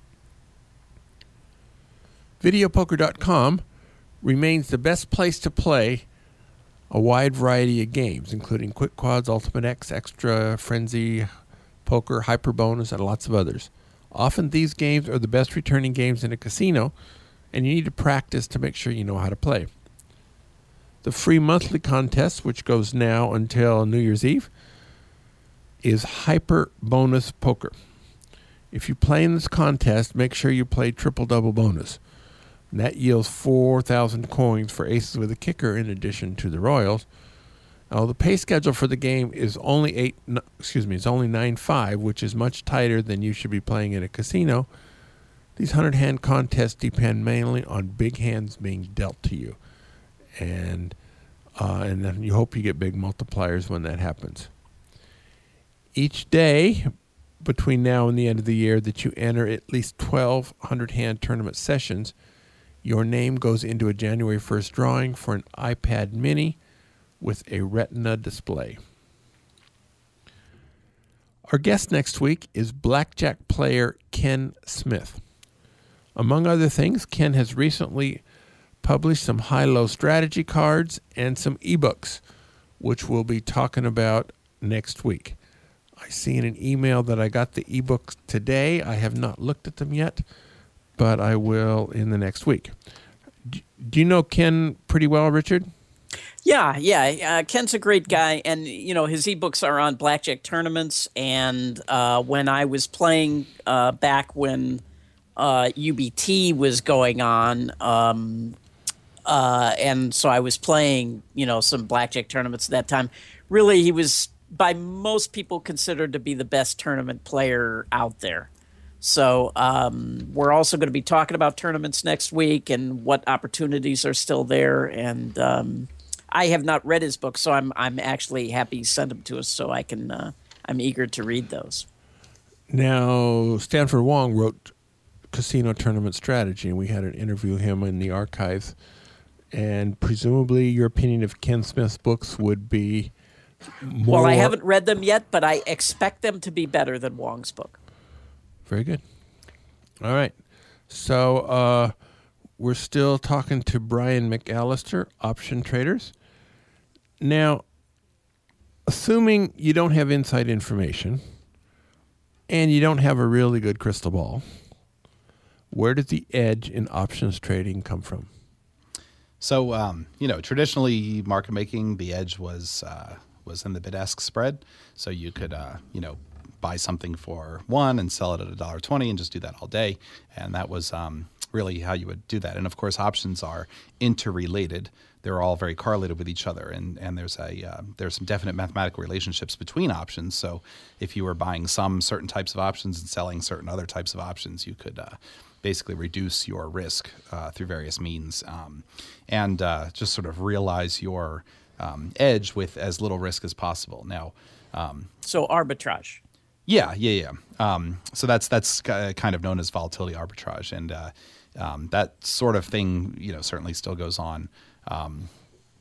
video poker dot com remains the best place to play a wide variety of games, including Quick Quads, Ultimate X, Extra, Frenzy, Poker, Hyper Bonus, and lots of others. Often these games are the best returning games in a casino, and you need to practice to make sure you know how to play. The free monthly contest, which goes now until New Year's Eve, is Hyper Bonus Poker. If you play in this contest, make sure you play Triple Double Bonus. And that yields four thousand coins for aces with a kicker in addition to the royals. Now, the pay schedule for the game is only eight. No, excuse me, it's only nine five, which is much tighter than you should be playing in a casino. These hundred-hand contests depend mainly on big hands being dealt to you, and uh, and then you hope you get big multipliers when that happens. Each day between now and the end of the year that you enter at least twelve hundred-hand tournament sessions, your name goes into a January first drawing for an iPad mini with a Retina display. Our guest next week is blackjack player Ken Smith. Among other things, Ken has recently published some high-low strategy cards and some ebooks, which we'll be talking about next week. I see in an email that I got the ebooks today. I have not looked at them yet, but I will in the next week. Do you know Ken pretty well, Richard? Yeah, yeah. Uh, Ken's a great guy, and you know his ebooks are on blackjack tournaments. And uh, when I was playing uh, back when uh, U B T was going on, um, uh, and so I was playing, you know, some blackjack tournaments at that time. really, he was by most people considered to be the best tournament player out there. So um, we're also going to be talking about tournaments next week and what opportunities are still there. And um, I have not read his book, so I'm I'm actually happy he sent them to us, so I can uh, I'm eager to read those. Now, Stanford Wong wrote Casino Tournament Strategy, and we had an interview with him in the archives. And presumably, your opinion of Ken Smith's books would be more... Well, I haven't read them yet, but I expect them to be better than Wong's book. Very good. All right. So uh, we're still talking to Brian McAllister, Option Traders. Now, assuming you don't have inside information and you don't have a really good crystal ball, where does the edge in options trading come from? So, um, you know, traditionally market making, the edge was uh, was in the bid-ask spread. So you could, uh, you know, buy something for one and sell it at a dollar twenty and just do that all day. And that was um, really how you would do that. And of course, options are interrelated. They're all very correlated with each other. And, and there's a uh, there's some definite mathematical relationships between options. So if you were buying some certain types of options and selling certain other types of options, you could uh, basically reduce your risk uh, through various means um, and uh, just sort of realize your um, edge with as little risk as possible. Now, um, so arbitrage. Yeah, yeah, yeah. Um, so that's that's kind of known as volatility arbitrage, and uh, um, that sort of thing, you know, certainly still goes on. Um,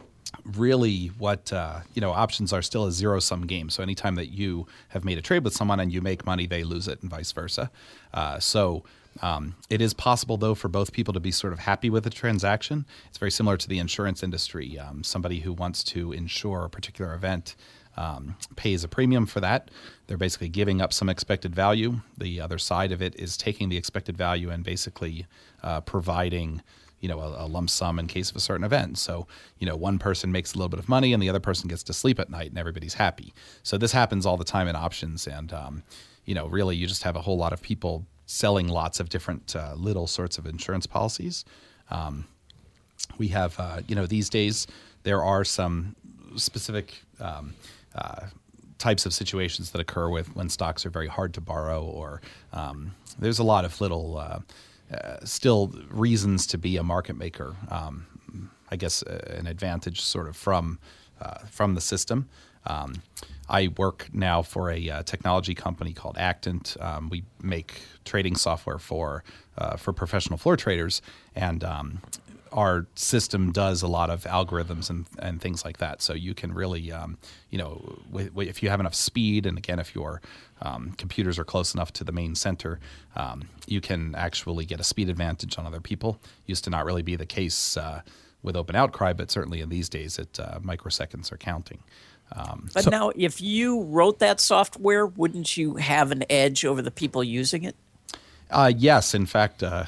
really, what uh, you know, options are still a zero-sum game. So anytime that you have made a trade with someone and you make money, they lose it, and vice versa. Uh, so um, it is possible, though, for both people to be sort of happy with the transaction. It's very similar to the insurance industry. Um, somebody who wants to insure a particular event Um, pays a premium for that. They're basically giving up some expected value. The other side of it is taking the expected value and basically uh, providing, you know, a, a lump sum in case of a certain event. So, you know, one person makes a little bit of money and the other person gets to sleep at night and everybody's happy. So this happens all the time in options. And, um, you know, really you just have a whole lot of people selling lots of different uh, little sorts of insurance policies. Um, we have, uh, you know, these days there are some specific um, Uh, types of situations that occur with when stocks are very hard to borrow, or um, there's a lot of little uh, uh, still reasons to be a market maker. Um, I guess uh, an advantage sort of from uh, from the system. Um, I work now for a uh, technology company called Actant. Um, we make trading software for uh, for professional floor traders, and um, our system does a lot of algorithms and, and things like that. So you can really, um, you know, w- w- if you have enough speed, and again, if your um, computers are close enough to the main center, um, you can actually get a speed advantage on other people. Used to not really be the case uh, with Open Outcry, but certainly in these days, it uh, microseconds are counting. Um, but so, now, if you wrote that software, wouldn't you have an edge over the people using it? Uh, yes, in fact, uh,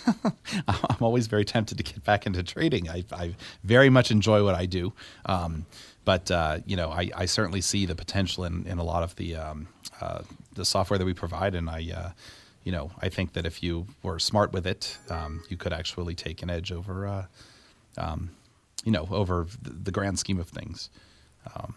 I'm always very tempted to get back into trading. I, I very much enjoy what I do, um, but uh, you know, I, I certainly see the potential in, in a lot of the um, uh, the software that we provide, and I, uh, you know, I think that if you were smart with it, um, you could actually take an edge over, uh, um, you know, over the grand scheme of things. Um,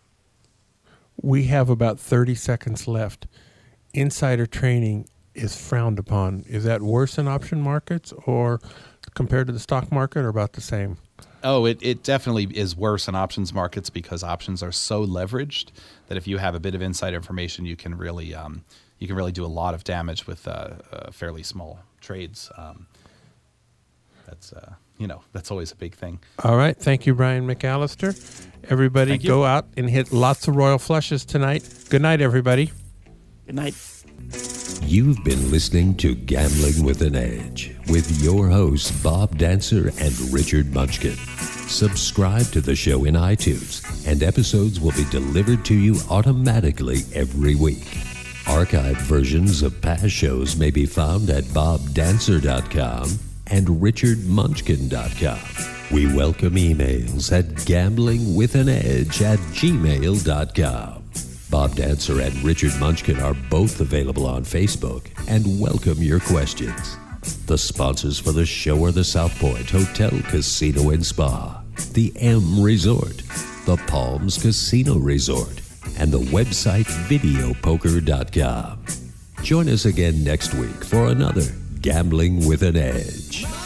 we have about thirty seconds left. Insider trading is frowned upon. Is that worse in option markets or compared to the stock market, or about the same? Oh, it, it definitely is worse in options markets because options are so leveraged that if you have a bit of inside information, you can really um, you can really do a lot of damage with uh, uh, fairly small trades. Um, that's uh, you know that's always a big thing. All right, thank you, Brian McAllister. Everybody, Thank you. go out and hit lots of royal flushes tonight. Good night, everybody. Good night. You've been listening to Gambling with an Edge with your hosts, Bob Dancer and Richard Munchkin. Subscribe to the show in iTunes, and episodes will be delivered to you automatically every week. Archived versions of past shows may be found at bob dancer dot com and richard munchkin dot com. We welcome emails at gamblingwithanedge at gmail dot com. Bob Dancer and Richard Munchkin are both available on Facebook and welcome your questions. The sponsors for the show are the South Point Hotel, Casino and Spa, the M Resort, the Palms Casino Resort, and the website video poker dot com. Join us again next week for another Gambling with an Edge.